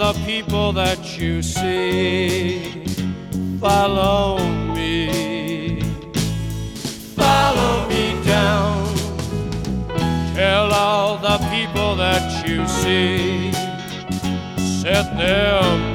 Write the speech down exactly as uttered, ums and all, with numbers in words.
the people that you see. Follow me, follow me down. Tell all the people that you see, set them